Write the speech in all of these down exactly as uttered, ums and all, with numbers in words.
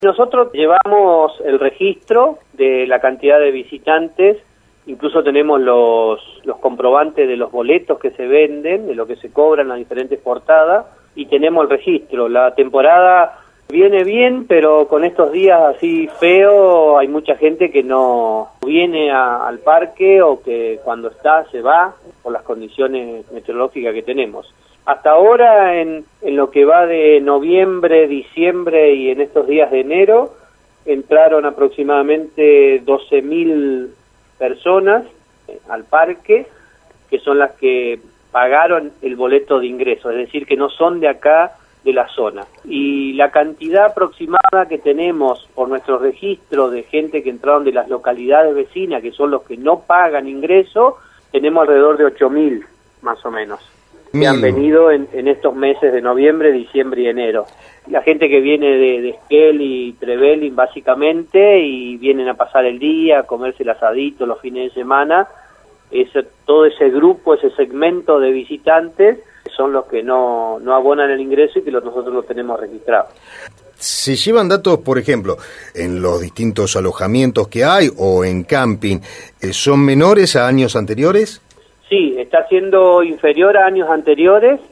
Nosotros llevamos el registro de la cantidad de visitantes, incluso tenemos los, los comprobantes de los boletos que se venden, de lo que se cobran en las diferentes portadas, y tenemos el registro. La temporada viene bien, pero con estos días así feos hay mucha gente que no viene a, al parque o que cuando está se va por las condiciones meteorológicas que tenemos. Hasta ahora, en, en lo que va de noviembre, diciembre y en estos días de enero, entraron aproximadamente doce mil personas eh, al parque, que son las que pagaron el boleto de ingreso, es decir, que no son de acá, de la zona. Y la cantidad aproximada que tenemos por nuestro registro de gente que entraron de las localidades vecinas, que son los que no pagan ingreso, tenemos alrededor de ocho mil, más o menos, que han venido en, en estos meses de noviembre, diciembre y enero. La gente que viene de, de Esquel y Trevelin básicamente, y vienen a pasar el día, a comerse el asadito los fines de semana, ese, todo ese grupo, ese segmento de visitantes, son los que no, no abonan el ingreso y que los, nosotros los tenemos registrados. ¿Se llevan datos, por ejemplo, en los distintos alojamientos que hay o en camping, son menores a años anteriores? Sí, está siendo inferior a años anteriores,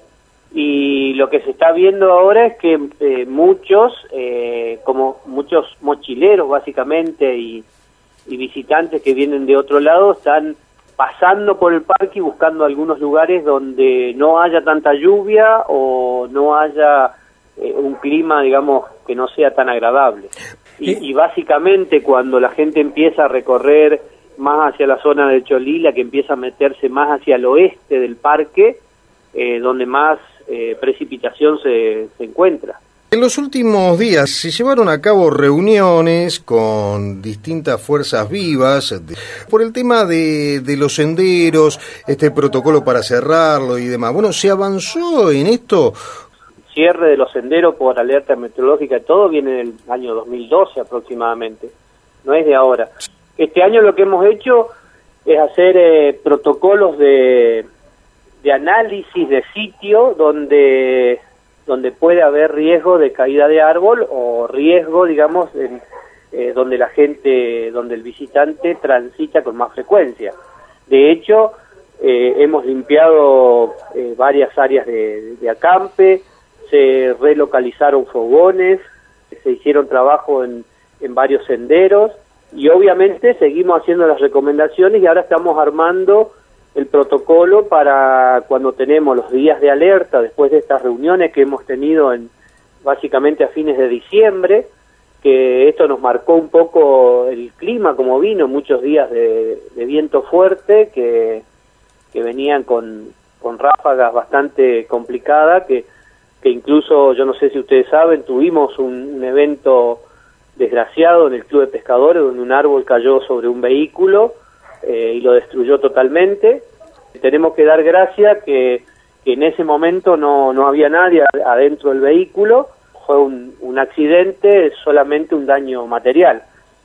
y lo que se está viendo ahora es que eh, muchos, eh, como muchos mochileros básicamente y, y visitantes que vienen de otro lado, están pasando por el parque y buscando algunos lugares donde no haya tanta lluvia o no haya eh, un clima, digamos, que no sea tan agradable. Y, y básicamente cuando la gente empieza a recorrer más hacia la zona de Cholila, que empieza a meterse más hacia el oeste del parque, eh, donde más eh, precipitación se, se encuentra. En los últimos días se llevaron a cabo reuniones con distintas fuerzas vivas de, por el tema de, de los senderos, este protocolo para cerrarlo y demás. Bueno, ¿se avanzó en esto? El cierre de los senderos por alerta meteorológica y todo viene del año dos mil doce aproximadamente, no es de ahora. Este año lo que hemos hecho es hacer eh, protocolos de, de análisis de sitio donde... donde puede haber riesgo de caída de árbol o riesgo, digamos, en, eh, donde la gente, donde el visitante transita con más frecuencia. De hecho, eh, hemos limpiado eh, varias áreas de, de acampe, se relocalizaron fogones, se hicieron trabajo en, en varios senderos y obviamente seguimos haciendo las recomendaciones y ahora estamos armando el protocolo para cuando tenemos los días de alerta, después de estas reuniones que hemos tenido en básicamente a fines de diciembre, que esto nos marcó un poco el clima como vino, muchos días de, de viento fuerte que, que venían con, con ráfagas bastante complicadas, que, que incluso, yo no sé si ustedes saben, tuvimos un, un evento desgraciado en el Club de Pescadores donde un árbol cayó sobre un vehículo Eh, y lo destruyó totalmente. Tenemos que dar gracias que, que en ese momento no, no había nadie adentro del vehículo, fue un, un accidente, solamente un daño material.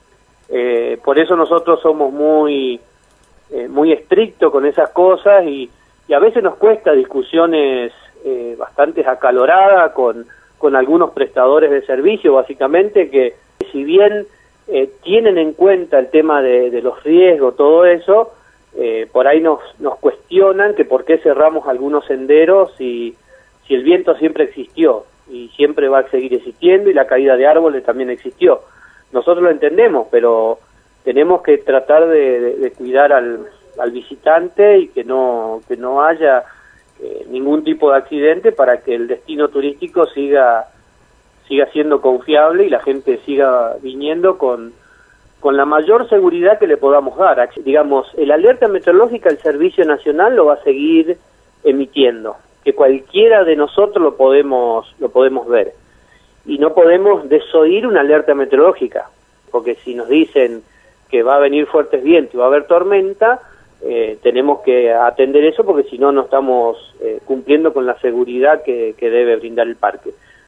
Eh, por eso nosotros somos muy, eh, muy estrictos con esas cosas y, y a veces nos cuesta discusiones eh, bastante acaloradas con, con algunos prestadores de servicio, básicamente, que si bien Eh, tienen en cuenta el tema de, de los riesgos, todo eso, eh, por ahí nos, nos cuestionan que por qué cerramos algunos senderos si, si el viento siempre existió y siempre va a seguir existiendo y la caída de árboles también existió. Nosotros lo entendemos, pero tenemos que tratar de, de, de cuidar al, al visitante y que no, que no haya eh, ningún tipo de accidente para que el destino turístico siga siga siendo confiable y la gente siga viniendo con, con la mayor seguridad que le podamos dar. Digamos, el alerta meteorológica, el Servicio Nacional lo va a seguir emitiendo, que cualquiera de nosotros lo podemos, lo podemos ver. Y no podemos desoír una alerta meteorológica, porque si nos dicen que va a venir fuertes vientos y va a haber tormenta, eh, tenemos que atender eso, porque si no, no estamos eh, cumpliendo con la seguridad que, que debe brindar el parque.